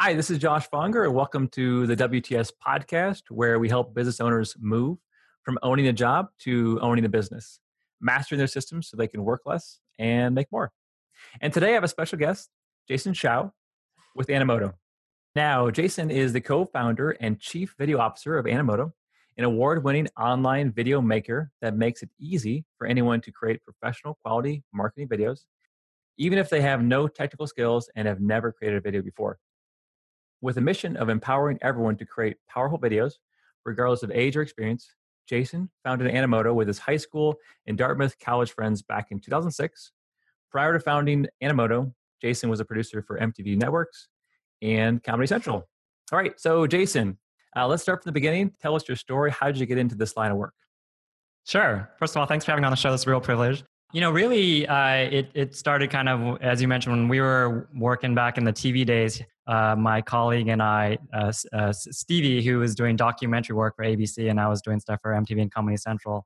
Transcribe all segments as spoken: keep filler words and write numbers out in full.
Hi, this is Josh Fonger, and welcome to the W T S podcast, where we help business owners move from owning a job to owning a business, mastering their systems so they can work less and make more. And today I have a special guest, Jason Shao with Animoto. Now, Jason is the co-founder and chief video officer of Animoto, an award-winning online video maker that makes it easy for anyone to create professional quality marketing videos, even if they have no technical skills and have never created a video before. With a mission of empowering everyone to create powerful videos, regardless of age or experience, Jason founded Animoto with his high school and Dartmouth college friends back in two thousand six. Prior to founding Animoto, Jason was a producer for M T V Networks and Comedy Central. All right, so Jason, uh, let's start from the beginning. Tell us your story. How did you get into this line of work? Sure. First of all, thanks for having me on the show. It's a real privilege. You know, really, uh, it it started kind of, as you mentioned, when we were working back in the T V days. Uh, my colleague and I, uh, uh, Stevie, who was doing documentary work for A B C, and I was doing stuff for M T V and Comedy Central,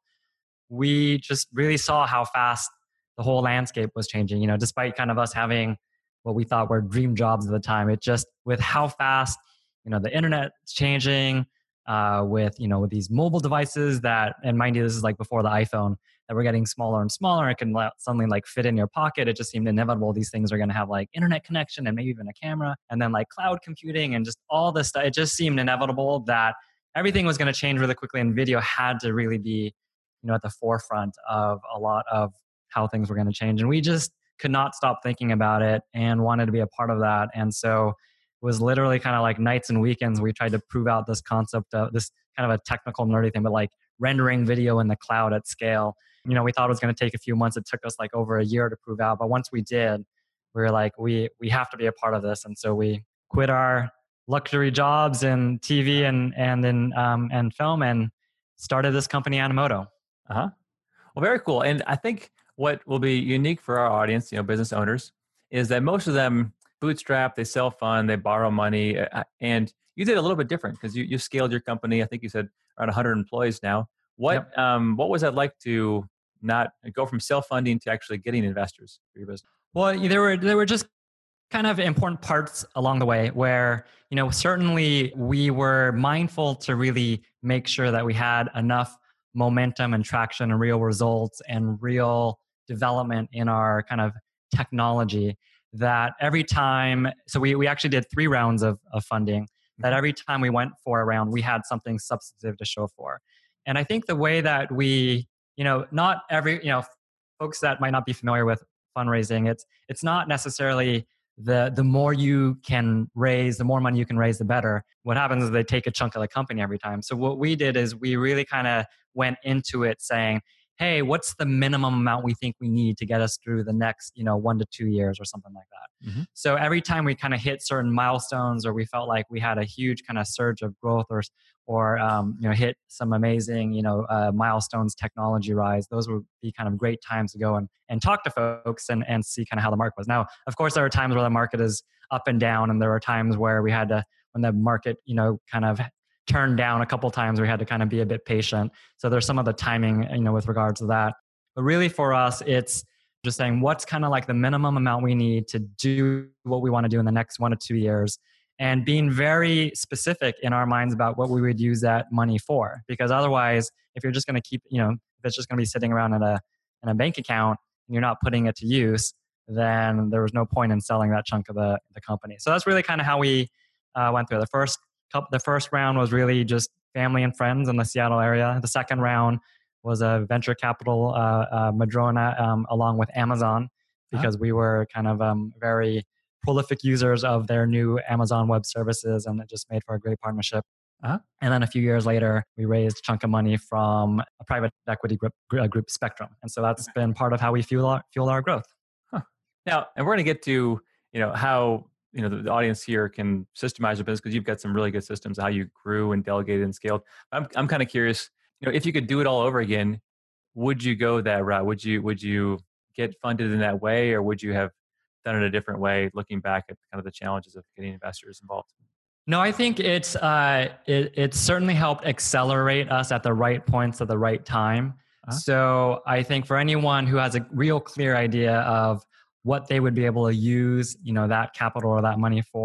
we just really saw how fast the whole landscape was changing. You know, despite kind of us having what we thought were dream jobs at the time, it just, with how fast, you know, the internet's changing, uh, with, you know, with these mobile devices that, and mind you, this is like before the iPhone, that were getting smaller and smaller. It can suddenly like fit in your pocket. It just seemed inevitable. These things are going to have like internet connection and maybe even a camera, and then like cloud computing and just all this stuff. It just seemed inevitable that everything was going to change really quickly, and video had to really be, you know, at the forefront of a lot of how things were going to change. And we just could not stop thinking about it and wanted to be a part of that. And so it was literally kind of like nights and weekends we tried to prove out this concept of this kind of a technical nerdy thing, but like rendering video in the cloud at scale. You know, we thought it was going to take a few months. It took us like over a year to prove out. But once we did, we were like, we we have to be a part of this. And so we quit our luxury jobs in T V and and in um, and film and started this company, Animoto. Uh huh. Well, very cool. And I think what will be unique for our audience, you know, business owners, is that most of them bootstrap, they self-fund, they borrow money, uh, and you did a little bit different because you you scaled your company. I think you said around one hundred employees now. What Yep. um what was that like to not go from self-funding to actually getting investors for your business? Well, there were there were just kind of important parts along the way where, you know, certainly we were mindful to really make sure that we had enough momentum and traction and real results and real development in our kind of technology that every time, so we, we actually did three rounds of, of funding, that every time we went for a round, we had something substantive to show for. And I think the way that we, you know, not every, you know, folks that might not be familiar with fundraising, it's it's not necessarily the the more you can raise, the more money you can raise, the better. What happens is they take a chunk of the company every time. So what we did is we really kind of went into it saying, hey, what's the minimum amount we think we need to get us through the next, you know, one to two years or something like that. Mm-hmm. So every time we kind of hit certain milestones, or we felt like we had a huge kind of surge of growth, or, or um, you know, hit some amazing, you know, uh, milestones, technology rise, those would be kind of great times to go and, and talk to folks and, and see kind of how the market was. Now, of course, there are times where the market is up and down, and there are times where we had to, when the market, you know, kind of turned down a couple times, we had to kind of be a bit patient. So there's some of the timing, you know, with regards to that. But really for us, it's just saying what's kind of like the minimum amount we need to do what we want to do in the next one to two years, and being very specific in our minds about what we would use that money for. Because otherwise, if you're just going to keep, you know, if it's just going to be sitting around in a in a bank account and you're not putting it to use, then there was no point in selling that chunk of the, the company. So that's really kind of how we uh, went through. The first The first round was really just family and friends in the Seattle area. The second round was a venture capital, uh, uh, Madrona, um, along with Amazon, because uh-huh. we were kind of um, very prolific users of their new Amazon Web Services, and it just made for a great partnership. Uh-huh. And then a few years later, we raised a chunk of money from a private equity group, group Spectrum. And so that's okay. been part of how we fuel our, fuel our growth. Huh. Now, and we're going to get to, you know, how you know, the, the audience here can systemize your business, because you've got some really good systems, how you grew and delegated and scaled. I'm I'm kind of curious, you know, if you could do it all over again, would you go that route? Would you would you get funded in that way, or would you have done it a different way, looking back at kind of the challenges of getting investors involved? No, I think it's uh, it it certainly helped accelerate us at the right points at the right time. Uh-huh. So I think for anyone who has a real clear idea of what they would be able to use, you know, that capital or that money for,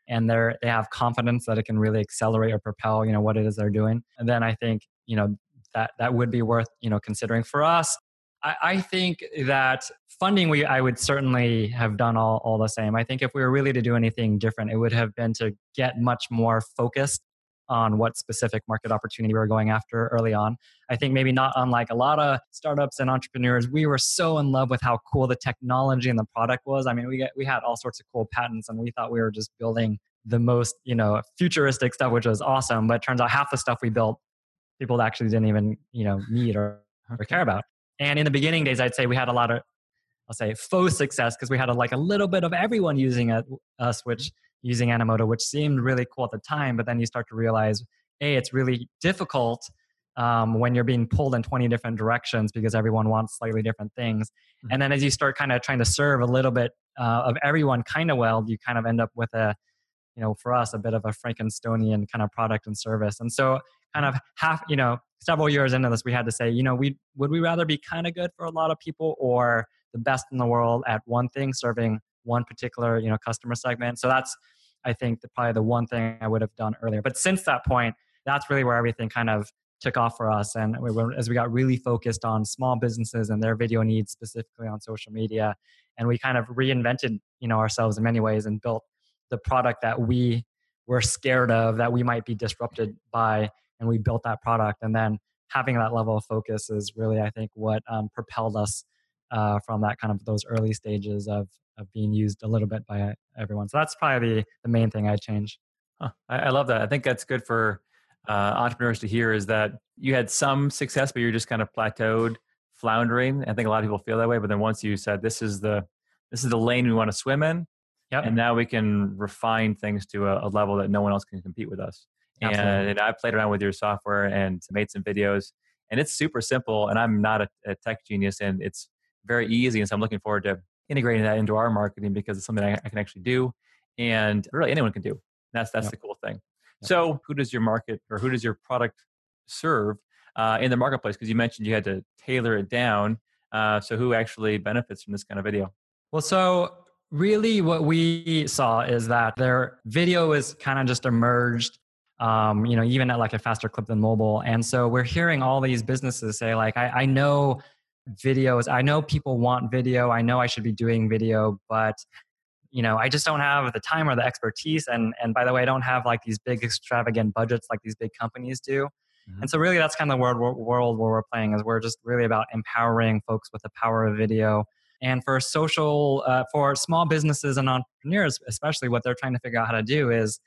and they're they have confidence that it can really accelerate or propel, you know, what it is they're doing. And then I think, you know, that that would be worth, you know, considering. For us, I, I think that funding, we I would certainly have done all, all the same. I think if we were really to do anything different, it would have been to get much more focused on what specific market opportunity we were going after early on. I think maybe not unlike a lot of startups and entrepreneurs, we were so in love with how cool the technology and the product was. I mean, we get, we had all sorts of cool patents, and we thought we were just building the most, you know, futuristic stuff, which was awesome. But it turns out half the stuff we built, people actually didn't even, you know, need or, or care about. And in the beginning days, I'd say we had a lot of, I'll say faux success, because we had a, like a little bit of everyone using it, us, which using Animoto, which seemed really cool at the time. But then you start to realize, A, it's really difficult um, when you're being pulled in twenty different directions because everyone wants slightly different things. Mm-hmm. And then as you start kind of trying to serve a little bit uh, of everyone kind of well, you kind of end up with a, you know, for us, a bit of a Frankensteinian kind of product and service. And so kind of half, you know, several years into this, we had to say, you know, we would we rather be kind of good for a lot of people, or the best in the world at one thing, serving one particular, you know, customer segment. So that's, I think, the, probably the one thing I would have done earlier. But since that point, that's really where everything kind of took off for us. And we were, as we got really focused on small businesses and their video needs, specifically on social media, and we kind of reinvented, you know, ourselves in many ways and built the product that we were scared of, that we might be disrupted by, and we built that product. And then having that level of focus is really, I think, what um, propelled us uh, from that kind of those early stages of of being used a little bit by everyone. So that's probably the, the main thing I'd change. Huh. I, I love that. I think that's good for uh, entrepreneurs to hear, is that you had some success, but you're just kind of plateaued, floundering. I think a lot of people feel that way. But then once you said, this is the this is the lane we want to swim in, yep. and now we can refine things to a, a level that no one else can compete with us. Absolutely. And I played around with your software and made some videos, and it's super simple. And I'm not a, a tech genius, and it's very easy. And so I'm looking forward to integrating that into our marketing, because it's something I, I can actually do, and really anyone can do. That's that's yep. the cool thing. Yep. So who does your market, or who does your product serve uh, in the marketplace? Because you mentioned you had to tailor it down. Uh, so who actually benefits from this kind of video? Well, so really what we saw is that their video is kind of just emerged, um, you know, even at like a faster clip than mobile. And so we're hearing all these businesses say, like, I, I know videos, I know people want video, I know I should be doing video, but you know, I just don't have the time or the expertise. And and by the way, I don't have like these big extravagant budgets like these big companies do. Mm-hmm. And so really that's kind of the world, world where we're playing, is we're just really about empowering folks with the power of video. And for social, uh, for small businesses and entrepreneurs, especially, what they're trying to figure out how to do is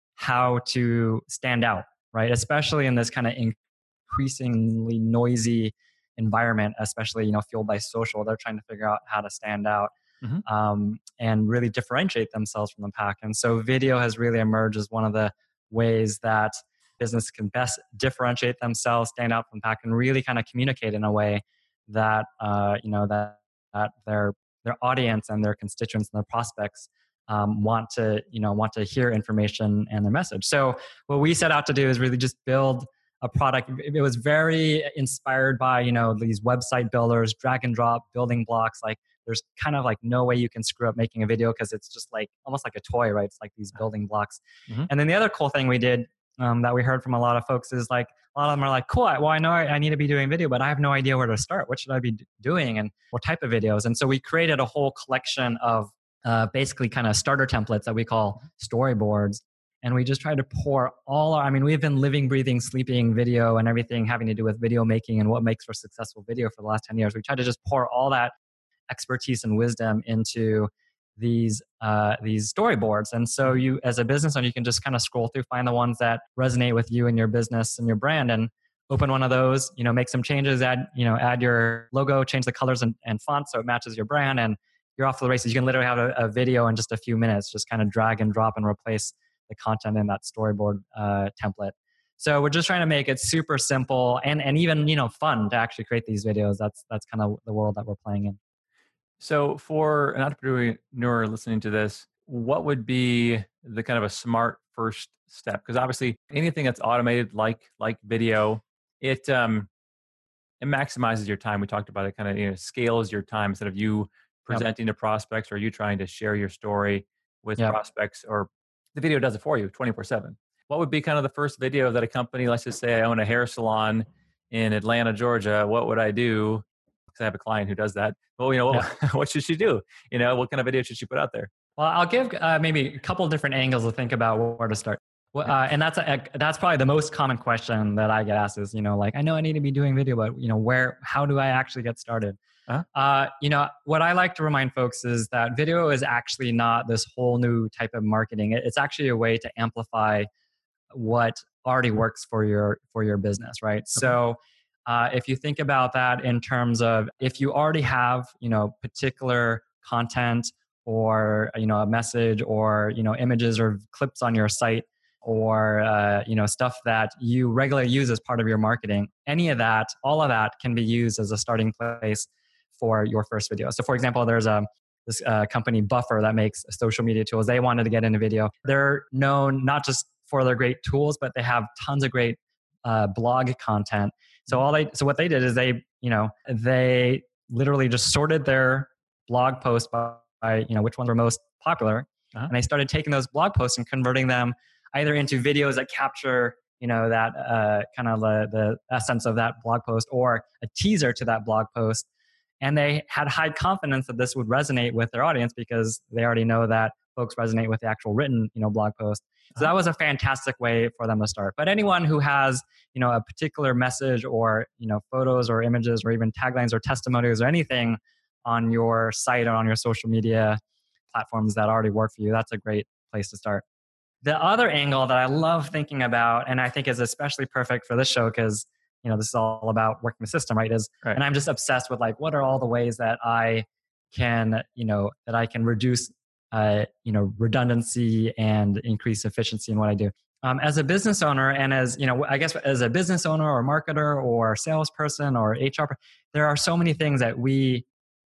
how to stand out, right? Especially in this kind of increasingly noisy environment, especially, you know, fueled by social. They're trying to figure out how to stand out mm-hmm. um, and really differentiate themselves from the pack. And so video has really emerged as one of the ways that business can best differentiate themselves, stand out from the pack, and really kind of communicate in a way that, uh, you know, that, that their their audience and their constituents and their prospects um, want to, you know, want to hear information and their message. So what we set out to do is really just build a product. It was very inspired by, you know, these website builders, drag and drop building blocks. Like there's kind of like no way you can screw up making a video, because it's just like almost like a toy, right? It's like these building blocks. Mm-hmm. And then the other cool thing we did um, that we heard from a lot of folks is like, a lot of them are like, cool, well, I know I, I need to be doing video, but I have no idea where to start. What should I be d- doing and what type of videos? And so we created a whole collection of uh, basically kind of starter templates that we call storyboards. And we just tried to pour all our, I mean, we've been living, breathing, sleeping video and everything having to do with video making and what makes for successful video for the last ten years. We tried to just pour all that expertise and wisdom into these uh, these storyboards. And so you, as a business owner, you can just kind of scroll through, find the ones that resonate with you and your business and your brand, and open one of those, you know, make some changes, add, you know, add your logo, change the colors and, and font so it matches your brand, and you're off to the races. You can literally have a, a video in just a few minutes, just kind of drag and drop and replace the content in that storyboard uh, template. So we're just trying to make it super simple and, and even, you know, fun to actually create these videos. That's that's kind of the world that we're playing in. So for an entrepreneur listening to this, what would be the kind of a smart first step? Because obviously anything that's automated like like video, it um, it maximizes your time. We talked about it, kind of, you know, scales your time instead of you presenting yep. to prospects or you trying to share your story with yep. prospects or the video does it for you twenty-four seven. What would be kind of the first video that a company, let's just say I own a hair salon in Atlanta, Georgia, what would I do? Because I have a client who does that. Well, you know, Yeah. what, what should she do? You know, what kind of video should she put out there? Well, I'll give uh, maybe a couple of different angles to think about where to start. Well, uh, and that's a, that's probably the most common question that I get asked is, you know, like, I know I need to be doing video, but you know, where, how do I actually get started? Uh-huh. Uh, you know, what I like to remind folks is that video is actually not this whole new type of marketing. It's actually a way to amplify what already works for your for your business, right? Okay. So uh, if you think about that in terms of if you already have, you know, particular content or, you know, a message or, you know, images or clips on your site or, uh, you know, stuff that you regularly use as part of your marketing, any of that, all of that can be used as a starting place for your first video. So for example, there's a this uh, company Buffer that makes social media tools. They wanted to get into video. They're known not just for their great tools, but they have tons of great uh, blog content. So all they, so what they did is they, you know, they literally just sorted their blog posts by, by you know, which ones were most popular, uh-huh. and they started taking those blog posts and converting them either into videos that capture, you know, that uh, kind of the, the essence of that blog post or a teaser to that blog post. And they had high confidence that this would resonate with their audience because they already know that folks resonate with the actual written, you know, blog post. So that was a fantastic way for them to start. But anyone who has, you know, a particular message or, you know, photos or images or even taglines or testimonials or anything on your site or on your social media platforms that already work for you, that's a great place to start. The other angle that I love thinking about, and I think is especially perfect for this show because, you know, this is all about working the system, right? Is right. And I'm just obsessed with like, what are all the ways that I can, you know, that I can reduce, uh, you know, redundancy and increase efficiency in what I do. Um, as a business owner, and as you know, I guess as a business owner or marketer or salesperson or H R, there are so many things that we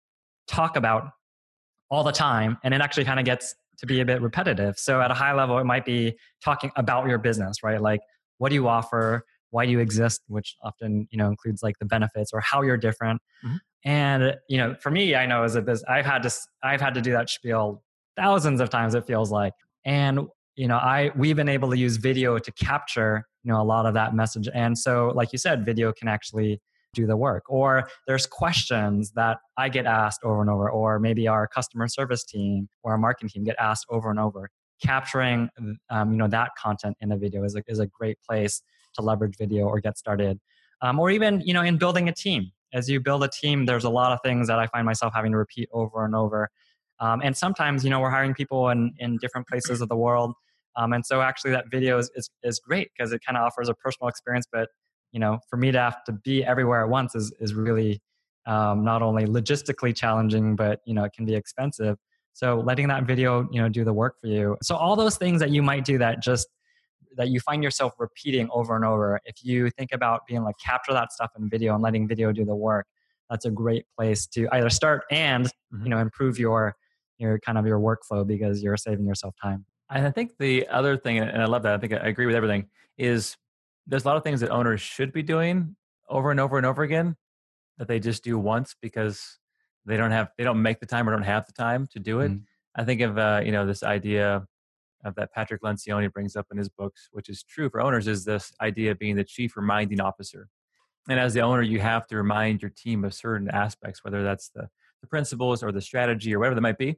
talk about all the time, and it actually kind of gets to be a bit repetitive. So at a high level, it might be talking about your business, right? Like, what do you offer? Why do you exist? Which often, you know, includes like the benefits or how you're different. Mm-hmm. And, you know, for me, I know as a business, I've had to, I've had to do that spiel thousands of times, it feels like. And, you know, I, we've been able to use video to capture, you know, a lot of that message. And so, like you said, video can actually do the work. Or there's questions that I get asked over and over, or maybe our customer service team or our marketing team get asked over and over. Capturing, um, you know, that content in a video is a, is a great place to leverage video or get started. Um, or even, you know, in building a team. As you build a team, there's a lot of things that I find myself having to repeat over and over. Um, and sometimes, you know, we're hiring people in, in different places of the world. Um, and so actually that video is, is, is great because it kind of offers a personal experience. But, you know, for me to have to be everywhere at once is, is really um, not only logistically challenging, but, you know, it can be expensive. So letting that video, you know, do the work for you. So all those things that you might do that just that you find yourself repeating over and over. If you think about being like capture that stuff in video and letting video do the work, that's a great place to either start and, mm-hmm. you know, improve your, your kind of your workflow because you're saving yourself time. And I think the other thing, and I love that, I think I agree with everything, is there's a lot of things that owners should be doing over and over and over again that they just do once because they don't have, they don't make the time or don't have the time to do it. Mm-hmm. I think of, uh, you know, this idea of that Patrick Lencioni brings up in his books, which is true for owners, is this idea of being the chief reminding officer. And as the owner, you have to remind your team of certain aspects, whether that's the, the principles or the strategy or whatever that might be.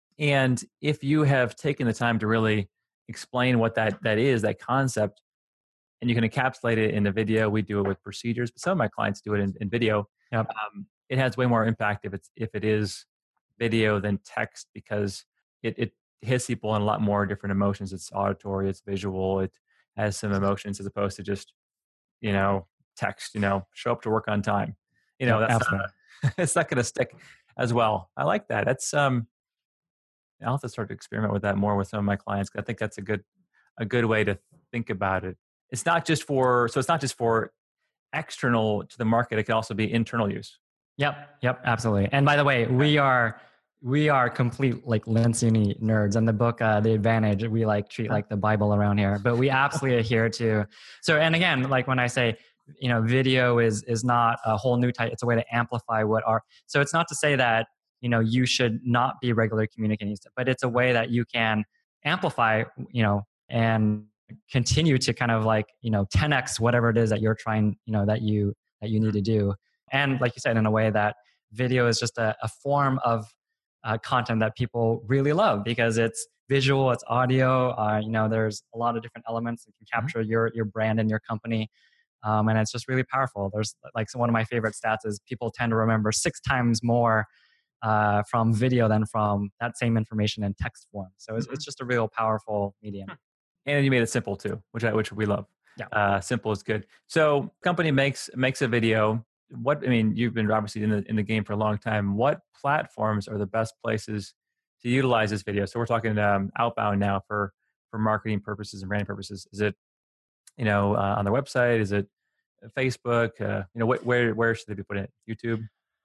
And if you have taken the time to really explain what that, that is, that concept, and you can encapsulate it in a video, we do it with procedures, but some of my clients do it in, in video. Yep. Um, it has way more impact if it's if it is video than text because it, it hits people on a lot more different emotions. It's auditory, it's visual, it has some emotions as opposed to just, you know, text, you know, show up to work on time. You know, yeah, that's not, it's not going to stick as well. I like that. That's, um, I'll have to start to experiment with that more with some of my clients. I think that's a good, a good way to think about it. It's not just for, so it's not just for external to the market. It can also be internal use. Yep. Yep. Absolutely. And by the way, we are, we are complete like Lencioni nerds. And the book, uh, The Advantage, we like treat like the Bible around here, but we absolutely adhere to. So, and again, like when I say, you know, video is, is not a whole new type, it's a way to amplify what are, so it's not to say that, you know, you should not be regularly communicating, but it's a way that you can amplify, you know, and continue to kind of like, you know, ten X whatever it is that you're trying, you know, that you, that you need to do. And like you said, in a way that video is just a, a form of uh, content that people really love because it's visual, it's audio, uh, you know, there's a lot of different elements that can capture mm-hmm. your, your brand and your company. Um, and it's just really powerful. There's like, so one of my favorite stats is people tend to remember six times more uh, from video than from that same information in text form. So it's, mm-hmm. it's just a real powerful medium. And you made it simple too, which I, which we love. Yeah. Uh, simple is good. So company makes, makes a video. What, I mean, you've been obviously in the, in the game for a long time. What platforms are the best places to utilize this video? So we're talking um, outbound now for, for marketing purposes and branding purposes. Is it, you know, uh, on their website? Is it Facebook? Uh, you know, wh- where, where should they be putting it? YouTube?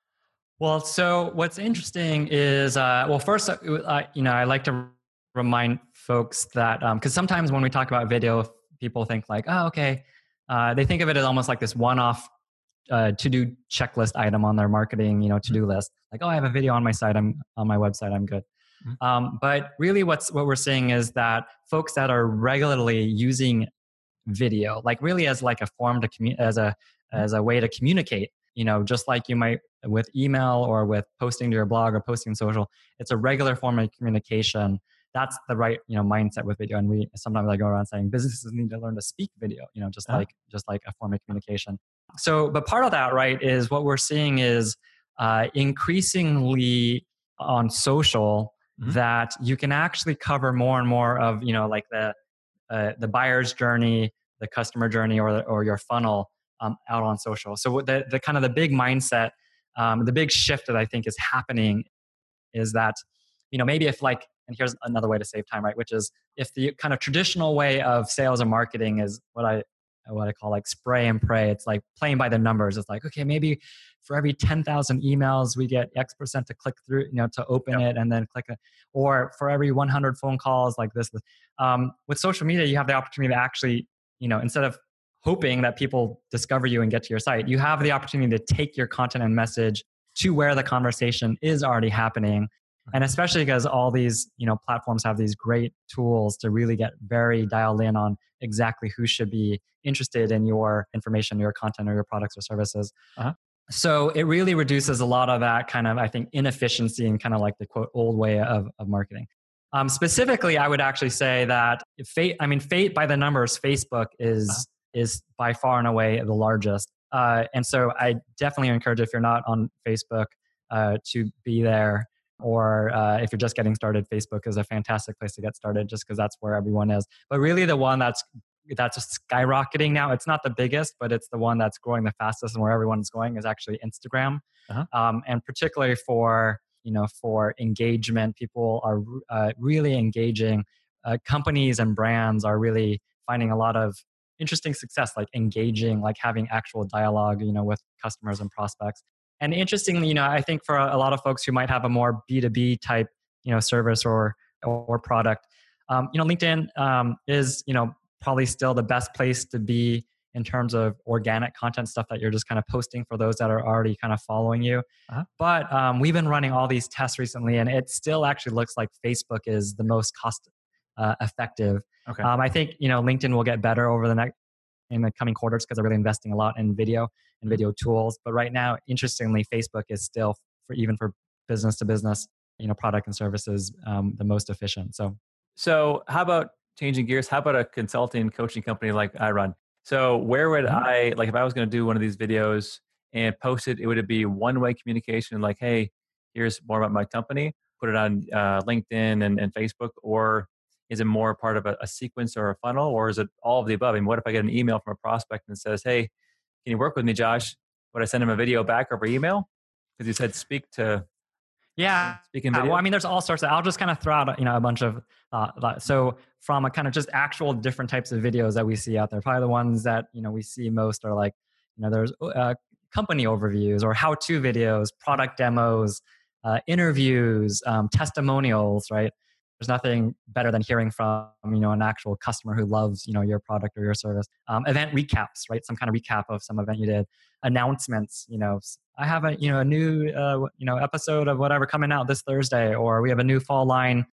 Well, so what's interesting is, uh, well, first, uh, you know, I like to remind folks that, because um, sometimes when we talk about video, people think like, oh, okay. Uh, they think of it as almost like this one-off uh, to-do checklist item on their marketing, you know, to-do list. Like, oh, I have a video on my site. I'm on my website. I'm good. Mm-hmm. Um, but really what's, what we're seeing is that folks that are regularly using video, like really as like a form to commu- as a, as a way to communicate, you know, just like you might with email or with posting to your blog or posting social, it's a regular form of communication. That's the right, you know, mindset with video. And we sometimes I go around saying businesses need to learn to speak video, you know, just uh-huh. like, just like a form of communication. So, but part of that, right, is what we're seeing is uh, increasingly on social mm-hmm. that you can actually cover more and more of, you know, like the, uh, the buyer's journey, the customer journey, or, the, or your funnel um, out on social. So the, the kind of the big mindset, um, the big shift that I think is happening is that, you know, maybe if like, and here's another way to save time, right? Which is if the kind of traditional way of sales and marketing is what I, what I call like spray and pray. It's like playing by the numbers. It's like, okay, maybe for every ten thousand emails, we get X percent to click through, you know, to open yep. it and then click it. Or for every one hundred phone calls like this. Um, with social media, you have the opportunity to actually, you know, instead of hoping that people discover you and get to your site, you have the opportunity to take your content and message to where the conversation is already happening. And especially because all these, you know, platforms have these great tools to really get very dialed in on exactly who should be interested in your information, your content, or your products or services. Uh-huh. So it really reduces a lot of that kind of, I think, inefficiency and kind of like the quote old way of, of marketing. Um, specifically, I would actually say that fate, I mean, fate by the numbers, Facebook is uh-huh. is by far and away the largest. Uh, and so I definitely encourage, if you're not on Facebook, uh, to be there. Or uh, if you're just getting started, Facebook is a fantastic place to get started just because that's where everyone is. But really the one that's that's skyrocketing now, it's not the biggest, but it's the one that's growing the fastest and where everyone's going is actually Instagram. Uh-huh. Um, and particularly for, you know, for engagement, people are uh, really engaging. Uh, companies and brands are really finding a lot of interesting success, like engaging, like having actual dialogue, you know, with customers and prospects. And interestingly, you know, I think for a, a lot of folks who might have a more B two B type, you know, service or or product, um, you know, LinkedIn um, is, you know, probably still the best place to be in terms of organic content stuff that you're just kind of posting for those that are already kind of following you. Uh-huh. But um, we've been running all these tests recently, and it still actually looks like Facebook is the most cost uh, effective. Okay. Um, I think, you know, LinkedIn will get better over the next in the coming quarters because they're really investing a lot in video and video tools. But right now, interestingly, Facebook is still, for even for business to business, you know, product and services, um, the most efficient. So, so how about changing gears? How about a consulting coaching company like I run? So where would mm-hmm. I, like if I was going to do one of these videos and post it, it would it be one-way communication like, hey, here's more about my company, put it on uh, LinkedIn and, and Facebook, or is it more part of a, a sequence or a funnel, or is it all of the above? I mean, what if I get an email from a prospect and says, hey, can you work with me, Josh? Would I send him a video back over email? Because you said speak to yeah. speaking video. Well, I mean, there's all sorts of, I'll just kind of throw out, you know, a bunch of, uh, so from a kind of just actual different types of videos that we see out there, probably the ones that, you know, we see most are like, you know, there's uh, company overviews or how-to videos, product demos, uh, interviews, um, testimonials, right? There's nothing better than hearing from, you know, an actual customer who loves, you know, your product or your service. Um, event recaps, right? Some kind of recap of some event you did. Announcements, you know, I have a, you know, a new, uh, you know, episode of whatever coming out this Thursday, or we have a new fall line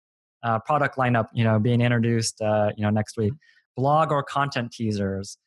uh, product lineup, you know, being introduced, uh, you know, next week. Blog or content teasers.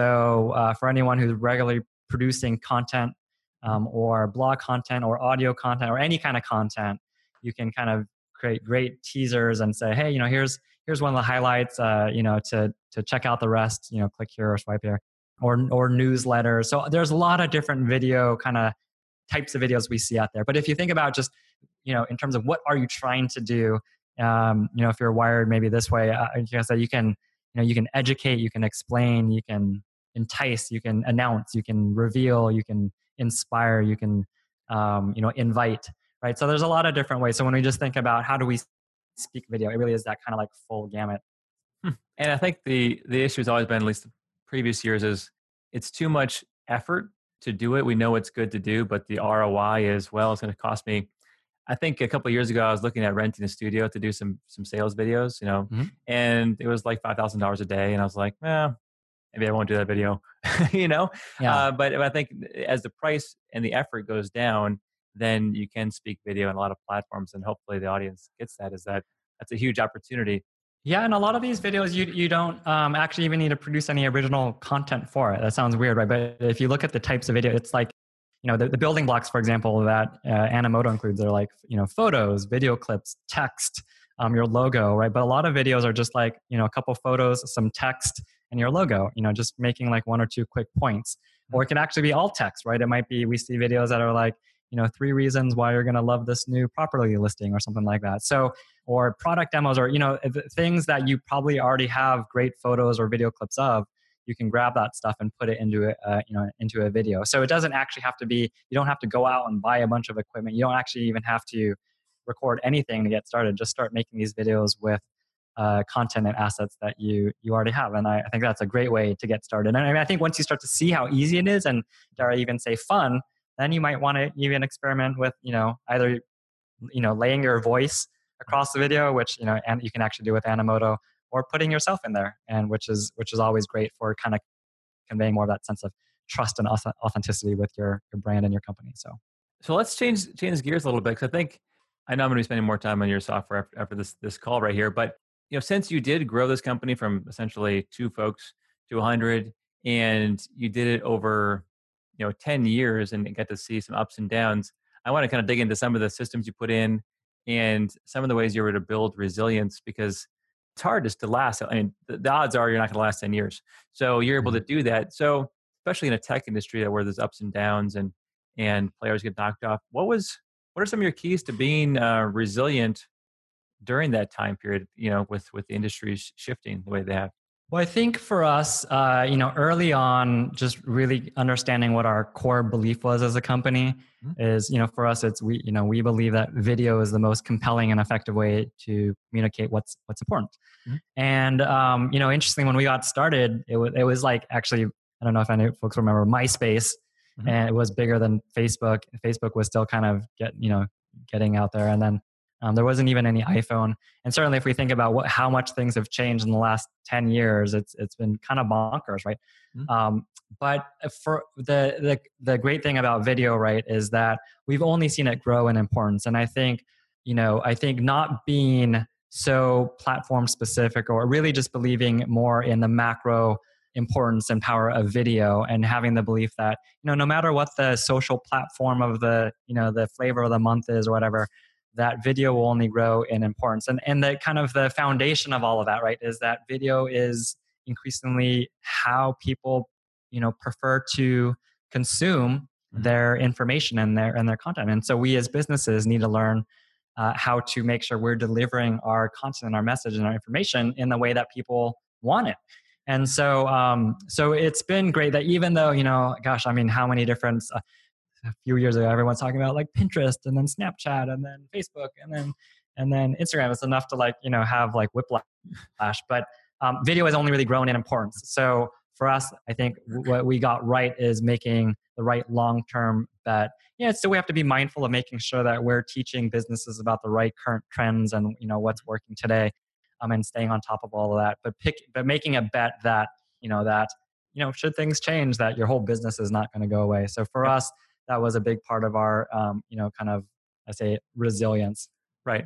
So uh, for anyone who's regularly producing content um, or blog content or audio content or any kind of content, you can kind of create great teasers and say, hey, you know, here's here's one of the highlights. Uh, you know, to to check out the rest, you know, click here or swipe here, or or newsletters. So there's a lot of different video kind of types of videos we see out there. But if you think about just, you know, in terms of what are you trying to do, um, you know, if you're wired maybe this way, uh, you can say you can, you know, you can educate, you can explain, you can entice, you can announce, you can reveal, you can inspire, you can, um, you know, invite, right? So there's a lot of different ways. So when we just think about how do we speak video, it really is that kind of like full gamut. Hmm. And I think the the issue has always been, at least the previous years, is it's too much effort to do it. We know it's good to do, but the R O I is, well, it's going to cost me. I think a couple of years ago, I was looking at renting a studio to do some some sales videos, you know, Mm-hmm. and it was like five thousand dollars a day, and I was like, eh, maybe I won't do that video, you know. Yeah. Uh, but I think as the price and the effort goes down, then you can speak video on a lot of platforms, and hopefully the audience gets that. Is that that's a huge opportunity. Yeah, and a lot of these videos, you you don't um, actually even need to produce any original content for it. That sounds weird, right? But if you look at the types of video, it's like, you know, the, the building blocks, for example, that uh, Animoto includes are like, you know, photos, video clips, text, um, your logo, right? But a lot of videos are just like, you know, a couple photos, some text, and your logo, you know, just making like one or two quick points. Or it can actually be all text, right? It might be, we see videos that are like, you know, three reasons why you're going to love this new property listing or something like that. So, or product demos, or, you know, things that you probably already have great photos or video clips of, you can grab that stuff and put it into a, you know, into a video. So it doesn't actually have to be, you don't have to go out and buy a bunch of equipment. You don't actually even have to record anything to get started. Just start making these videos with uh, content and assets that you you already have. And I, I think that's a great way to get started. And I mean, I think once you start to see how easy it is, and dare I even say fun, then you might want to even experiment with, you know, either, you know, laying your voice across the video, which, you know, and you can actually do with Animoto, or putting yourself in there, and which is which is always great for kind of conveying more of that sense of trust and authenticity with your your brand and your company. So, so let's change change gears a little bit, because I think I know I'm going to be spending more time on your software after, after this this call right here. But you know, since you did grow this company from essentially two folks to one hundred, and you did it over, you know, ten years, and get to see some ups and downs, I want to kind of dig into some of the systems you put in and some of the ways you were to build resilience, because it's hard just to last. I mean, the, the odds are you're not going to last ten years. So you're able to do that. So especially in a tech industry where there's ups and downs, and and players get knocked off, what was what are some of your keys to being uh, resilient during that time period, you know, with with the industries shifting the way they have? Well, I think for us, uh, you know, early on, just really understanding what our core belief was as a company Mhm. is, you know, for us, it's we, you know, we believe that video is the most compelling and effective way to communicate what's what's important. Mhm. And um, you know, interesting, when we got started, it was it was like, actually, I don't know if any folks remember MySpace, Mhm. and it was bigger than Facebook. Facebook was still kind of get you know getting out there, and then um, there wasn't even any iPhone. And certainly, if we think about what, how much things have changed in the last ten years, it's it's been kind of bonkers, right? Mhm. Um, but for the, the the great thing about video, right, is that we've only seen it grow in importance. And I think, you know, I think not being so platform specific, or really just believing more in the macro importance and power of video, and having the belief that, you know, no matter what the social platform of the, you know, the flavor of the month is or whatever, that video will only grow in importance. And and the kind of the foundation of all of that, right, is that video is increasingly how people, you know, prefer to consume Mhm. their information and their and their content. And so we as businesses need to learn uh, how to make sure we're delivering our content and our message and our information in the way that people want it. And so um, so it's been great that, even though, you know, gosh, I mean, how many different uh, a few years ago, everyone's talking about like Pinterest, and then Snapchat, and then Facebook, and then and then Instagram. It's enough to, like, you know, have like whiplash. But um, video has only really grown in importance. So for us, I think what we got right is making the right long-term bet. Yeah, so we have to be mindful of making sure that we're teaching businesses about the right current trends and, you know, what's working today, um, and staying on top of all of that. But pick, but making a bet that, you know, that, you know, should things change, that your whole business is not going to go away. So for Yep. us, that was a big part of our, um, you know, kind of, I say, resilience. Right.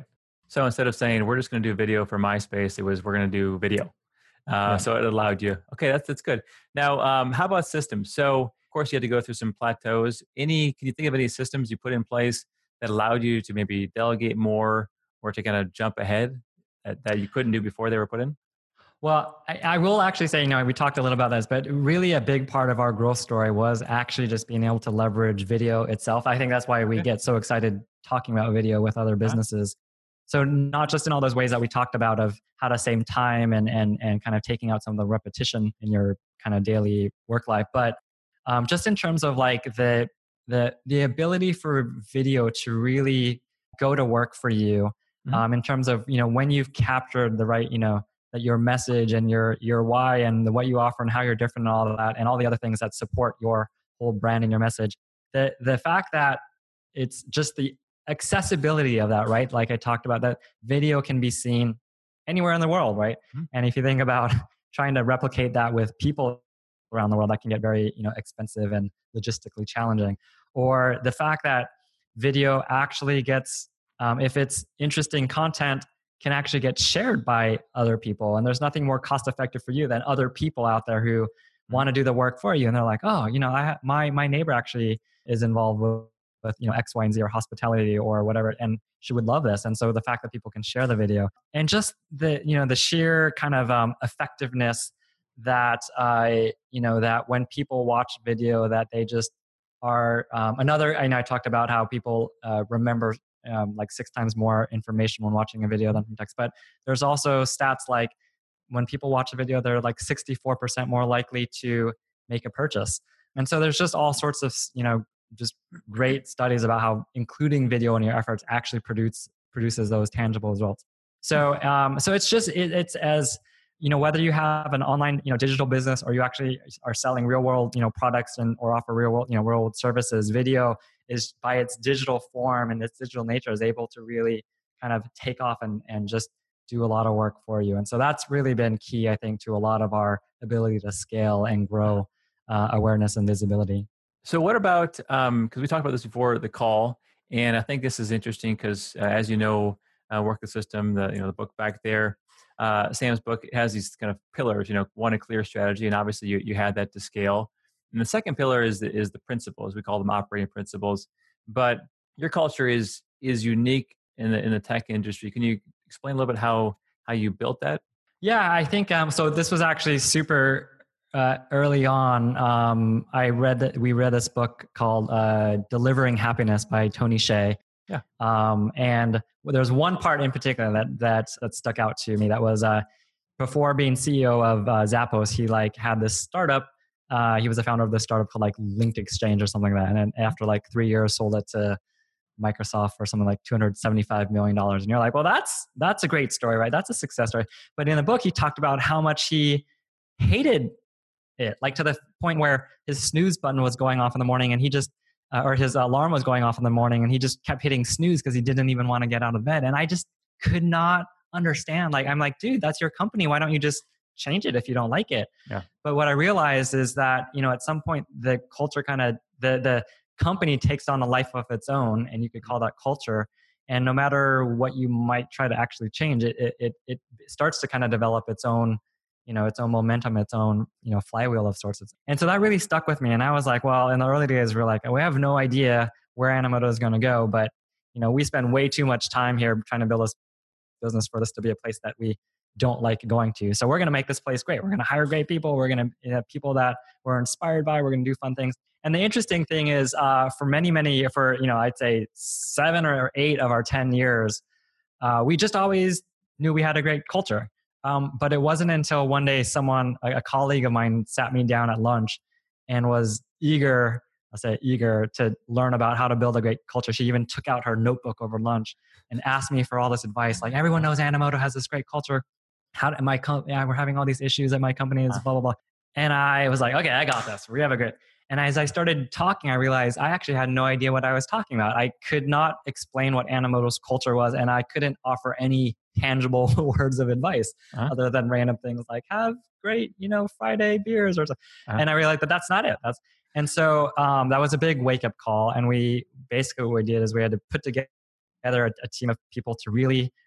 So instead of saying we're just going to do video for MySpace, it was we're going to do video. Uh, Yeah. so it allowed you. Okay, that's that's good. Now, um, how about systems? So of course you had to go through some plateaus. Any? Can you think of any systems you put in place that allowed you to maybe delegate more or to kind of jump ahead that, that you couldn't do before they were put in? Well, I, I will actually say, you know, we talked a little about this, but really a big part of our growth story was actually just being able to leverage video itself. I think that's why we Okay. get so excited talking about video with other Uh-huh. businesses. So not just in all those ways that we talked about of how to save time and and and kind of taking out some of the repetition in your kind of daily work life, but um, just in terms of like the the the ability for video to really go to work for you, Mhm. um, in terms of you know when you've captured the right you know that your message and your your why and the, what you offer and how you're different and all of that and all the other things that support your whole brand and your message. The the fact that it's just the accessibility of that, right? Like I talked about, that video can be seen anywhere in the world, right? Mhm. And if you think about trying to replicate that with people around the world, that can get very, you know, expensive and logistically challenging. Or the fact that video actually gets, um, if it's interesting content, can actually get shared by other people. And there's nothing more cost effective for you than other people out there who Mhm. want to do the work for you. And they're like, oh, you know, I ha- my my neighbor actually is involved with, with you know X, Y, and Z or hospitality or whatever, and she would love this. And so the fact that people can share the video and just the you know the sheer kind of um, effectiveness that I you know that when people watch video that they just are um, another. I know I talked about how people uh, remember um, like six times more information when watching a video than from text. But there's also stats like when people watch a video, they're like sixty-four percent more likely to make a purchase. And so there's just all sorts of, you know, just great studies about how including video in your efforts actually produce produces those tangible results. So, um, so it's just it, it's as you know whether you have an online you know digital business or you actually are selling real world you know products and or offer real world you know real world services. Video is by its digital form and its digital nature is able to really kind of take off and and just do a lot of work for you. And so that's really been key, I think, to a lot of our ability to scale and grow uh, awareness and visibility. So what about, um, because we talked about this before the call, and I think this is interesting because, uh, as you know, uh, Work the System, the you know the book back there, uh, Sam's book has these kind of pillars. You know, one, a clear strategy, and obviously you you had that to scale. And the second pillar is the, is the principles. We call them operating principles. But your culture is is unique in the in the tech industry. Can you explain a little bit how how you built that? Yeah, I think um, so. This was actually super uh, early on. Um, I read that we read this book called uh, "Delivering Happiness" by Tony Hsieh, Yeah. um, and there's one part in particular that that that stuck out to me. That was uh, before being C E O of uh, Zappos, he like had this startup. Uh, he was the founder of this startup called like Linked Exchange or something like that. And then after like three years, sold it to Microsoft for something like two hundred seventy-five million dollars. And you're like, well, that's that's a great story, right? That's a success story. But in the book, he talked about how much he hated it, like to the point where his snooze button was going off in the morning and he just, uh, or his alarm was going off in the morning and he just kept hitting snooze because he didn't even want to get out of bed. And I just could not understand. Like, I'm like, dude, that's your company. Why don't you just change it if you don't like it? Yeah. But what I realized is that, you know, at some point the culture kind of, the, the company takes on a life of its own, and you could call that culture. And no matter what you might try to actually change, it, it, it, it starts to kind of develop its own, you know, its own momentum, its own, you know, flywheel of sorts. And so that really stuck with me. And I was like, well, in the early days, we we're like, we have no idea where Animoto is going to go, but, you know, we spend way too much time here trying to build this business for this to be a place that we don't like going to. So we're going to make this place great. We're going to hire great people. We're going to have people that we're inspired by. We're going to do fun things. And the interesting thing is, uh, for many, many, for, you know, I'd say seven or eight of our ten years, uh, we just always knew we had a great culture. Um, but it wasn't until one day someone, a, a colleague of mine, sat me down at lunch and was eager, I'll say eager, to learn about how to build a great culture. She even took out her notebook over lunch and asked me for all this advice. Like, everyone knows Animoto has this great culture. How do my com- yeah, we're having all these issues at my company, is blah blah blah. And I was like, okay, I got this. We have a great. And as I started talking, I realized I actually had no idea what I was talking about. I could not explain what Animoto's culture was, and I couldn't offer any tangible words of advice Uh-huh. other than random things like have great, you know, Friday beers or something. Uh-huh. And I realized that that's not it. That's and so um, that was a big wake up call. And we basically what we did is we had to put together a, a team of people to really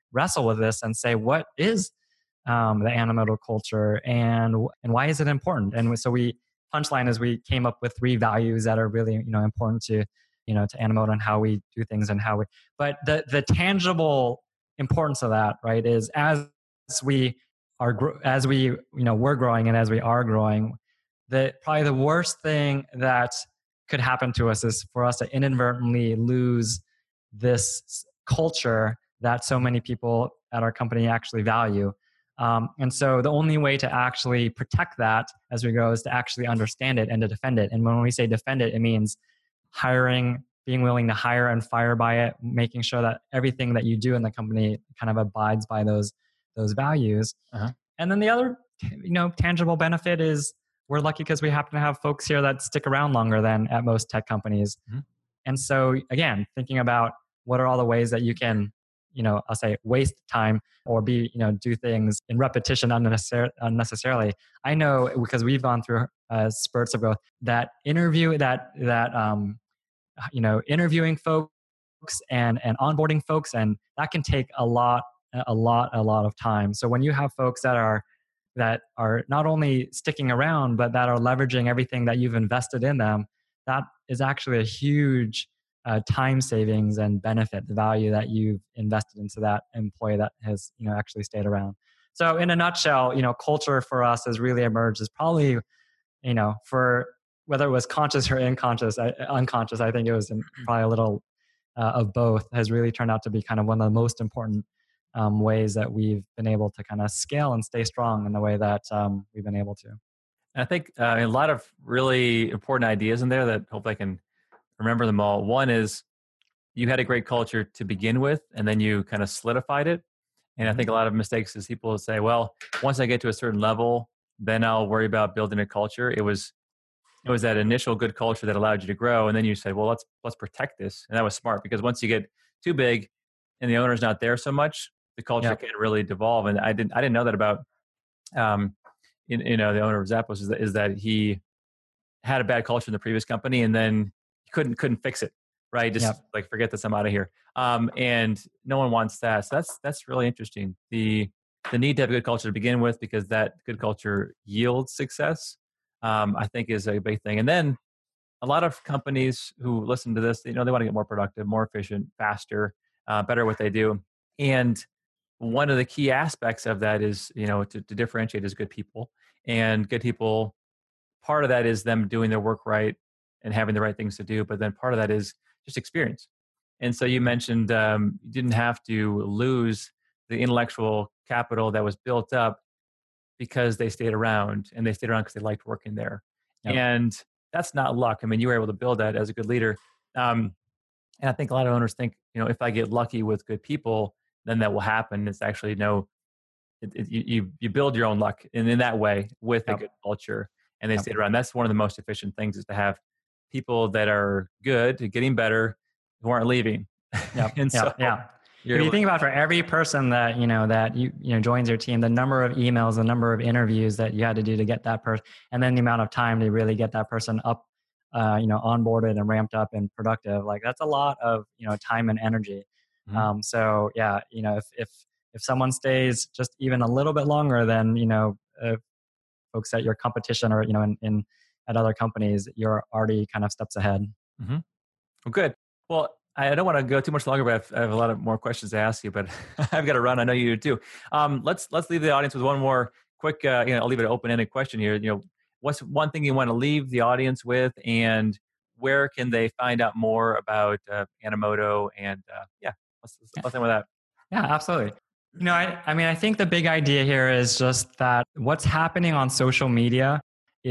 wrestle with this and say, what is um, the Animoto culture and and why is it important? And so we punchline is we came up with three values that are really, you know, important to, you know, to Animoto and how we do things and how we, but the, the tangible importance of that, right, is as we are, as we, you know, we're growing and as we are growing, the probably the worst thing that could happen to us is for us to inadvertently lose this culture that so many people at our company actually value. Um, and so the only way to actually protect that as we grow is to actually understand it and to defend it. And when we say defend it, it means hiring, being willing to hire and fire by it, making sure that everything that you do in the company kind of abides by those those values. Uh-huh. And then the other, you know, tangible benefit is we're lucky because we happen to have folks here that stick around longer than at most tech companies. Mm-hmm. And so again, thinking about what are all the ways that you can, you know, I'll say waste time or be, you know, do things in repetition unnecessar- unnecessarily. I know because we've gone through uh, spurts of growth that interview that, that, um, you know, interviewing folks and, and onboarding folks, and that can take a lot, a lot, a lot of time. So when you have folks that are, that are not only sticking around, but that are leveraging everything that you've invested in them, that is actually a huge uh, time savings and benefit, the value that you've invested into that employee that has, you know, actually stayed around. So in a nutshell, you know, culture for us has really emerged as probably, you know, for whether it was conscious or unconscious, I, unconscious, I think it was in probably a little uh, of both, has really turned out to be kind of one of the most important um, ways that we've been able to kind of scale and stay strong in the way that um, we've been able to. And I think uh, a lot of really important ideas in there that hopefully I can remember them all. One is you had a great culture to begin with, and then you kind of solidified it. And I think a lot of mistakes is people say, well, once I get to a certain level, then I'll worry about building a culture. It was it was that initial good culture that allowed you to grow. And then you said, well, let's let's protect this. And that was smart because once you get too big and the owner's not there so much, the culture yep. can't really devolve. And I didn't I didn't know that about um you, you know, the owner of Zappos is that, is that he had a bad culture in the previous company and then couldn't couldn't fix it. Right. Just yep. like, forget this, I'm out of here. Um, and no one wants that. So that's, that's really interesting. The, the need to have a good culture to begin with, because that good culture yields success, um, I think is a big thing. And then a lot of companies who listen to this, you know, they want to get more productive, more efficient, faster, uh, better at what they do. And one of the key aspects of that is, you know, to, to differentiate is good people. And good people, part of that is them doing their work right and having the right things to do. But then part of that is just experience. And so you mentioned um, you didn't have to lose the intellectual capital that was built up because they stayed around, and they stayed around because they liked working there. Yep. And that's not luck. I mean, you were able to build that as a good leader. Um, and I think a lot of owners think, you know, if I get lucky with good people, then that will happen. It's actually no, it, it, you, you build your own luck. And in that way, with yep. a good culture, and they yep. stayed around. That's one of the most efficient things, is to have people that are good, getting better, who aren't leaving. Yeah, and yeah, so yeah. If you think about, for every person that, you know, that you, you know, joins your team, the number of emails, the number of interviews that you had to do to get that person, and then the amount of time to really get that person up, uh, you know, onboarded and ramped up and productive, like that's a lot of, you know, time and energy. Mm-hmm. Um, so yeah, you know, if, if, if someone stays just even a little bit longer than, you know, uh, folks at your competition or, you know, in, in at other companies, you're already kind of steps ahead. Mm-hmm. Well, good. Well, I don't want to go too much longer, but I have, I have a lot of more questions to ask you, but I've got to run. I know you do too. Um, let's, let's leave the audience with one more quick, uh, you know, I'll leave it an open-ended question here. You know, what's one thing you want to leave the audience with, and where can they find out more about uh, Animoto? And uh, yeah, let's, let's, let's end with that. Yeah, absolutely. You know, I, I mean, I think the big idea here is just that what's happening on social media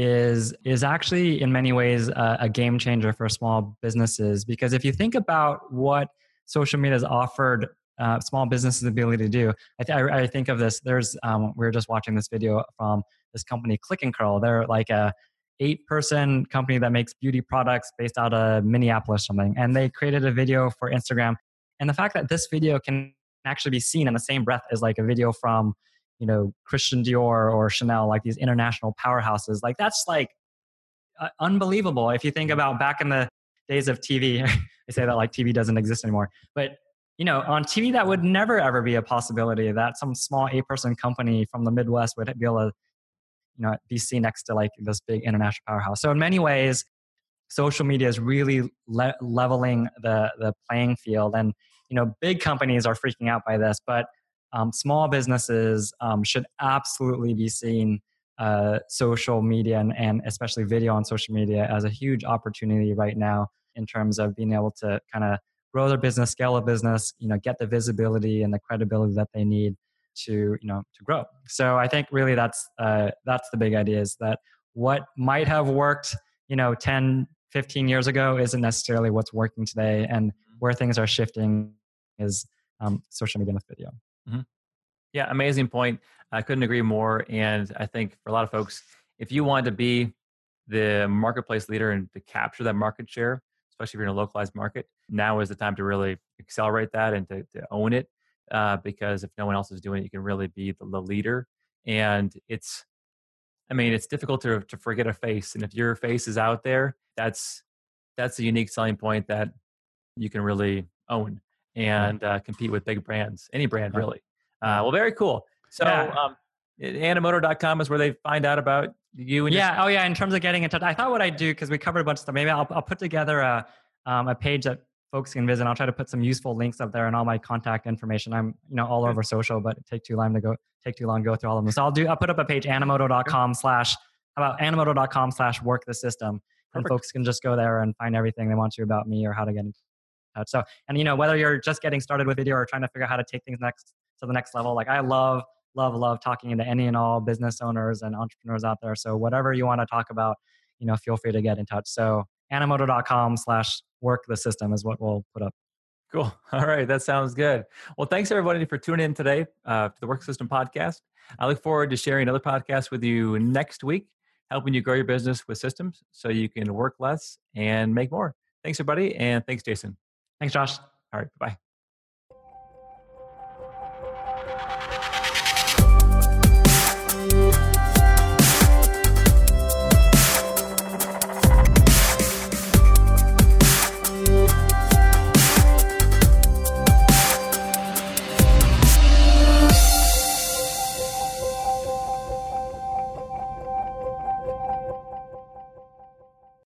is is actually in many ways a, a game changer for small businesses. Because if you think about what social media has offered uh, small businesses the ability to do, I, th- I, I think of this. There's um, we were just watching this video from this company, Click and Curl. They're like a eight-person company that makes beauty products based out of Minneapolis, something, and they created a video for Instagram. And the fact that this video can actually be seen in the same breath as like a video from, you know, Christian Dior or Chanel, like these international powerhouses, like that's like uh, unbelievable. If you think about back in the days of T V, I say that like T V doesn't exist anymore, but you know, on T V, that would never ever be a possibility that some small eight person company from the Midwest would be able to, you know, be seen next to like this big international powerhouse. So in many ways, social media is really le- leveling the the playing field, and you know, big companies are freaking out by this, but um, small businesses um, should absolutely be seeing uh, social media and, and especially video on social media as a huge opportunity right now in terms of being able to kind of grow their business, scale a business, you know, get the visibility and the credibility that they need to, you know, to grow. So I think really that's uh, that's the big idea, is that what might have worked, you know, ten, fifteen years ago isn't necessarily what's working today, and where things are shifting is um, social media with video. Mm-hmm. Yeah, amazing point. I couldn't agree more. And I think for a lot of folks, if you want to be the marketplace leader and to capture that market share, especially if you're in a localized market, now is the time to really accelerate that and to, to own it. Uh, because if no one else is doing it, you can really be the, the leader. And it's, I mean, it's difficult to to forget a face. And if your face is out there, that's that's a unique selling point that you can really own and uh, compete with big brands, any brand Yeah. really. Uh, well, very cool. So Yeah. um, animoto dot com is where they find out about you and your. Yeah. Oh, yeah. In terms of getting in touch, I thought what I'd do, because we covered a bunch of stuff. Maybe I'll I'll put together a um, a page that folks can visit. I'll try to put some useful links up there and all my contact information. I'm you know all over social, but it take too long to go take too long to go through all of them. So I'll do. I'll put up a page, animoto dot com slash how about animoto dot com slash work the system, and Perfect. folks can just go there and find everything they want to about me or how to get in touch. So, and you know, whether you're just getting started with video or trying to figure out how to take things next to the next level, like I love, love, love talking into any and all business owners and entrepreneurs out there. So whatever you want to talk about, you know, feel free to get in touch. So animoto dot com slash work the system is what we'll put up. Cool. All right. That sounds good. Well, thanks everybody for tuning in today uh, to the Work System Podcast. I look forward to sharing another podcast with you next week, helping you grow your business with systems so you can work less and make more. Thanks everybody. And thanks, Jason. Thanks, Josh. All right. Bye.